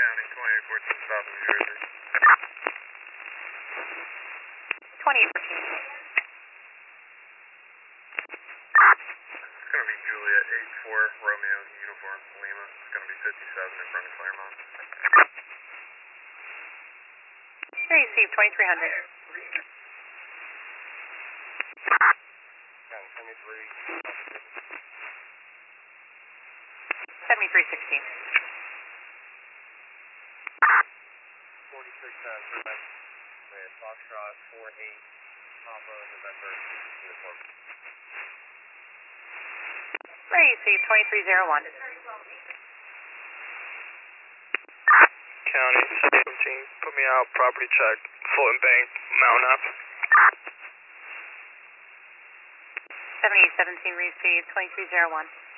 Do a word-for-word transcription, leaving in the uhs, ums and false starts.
County, twenty-eight fourteen South New Jersey. twenty-eight fourteen. It's going to be Juliet eight four, Romeo, Uniform, Lima. It's going to be fifty-seven in front of Claremont. Here, receive twenty-three hundred. County seventy-three. seventy-three sixteen. forty-six ten, Quebec. With Foxtrot four eight, Papa, November, Uniform. Here, receive twenty-three oh one. County seventeen, put me out, property check, Fulton Bank, Mount Up. seventy-eight seventeen, receive twenty-three oh one.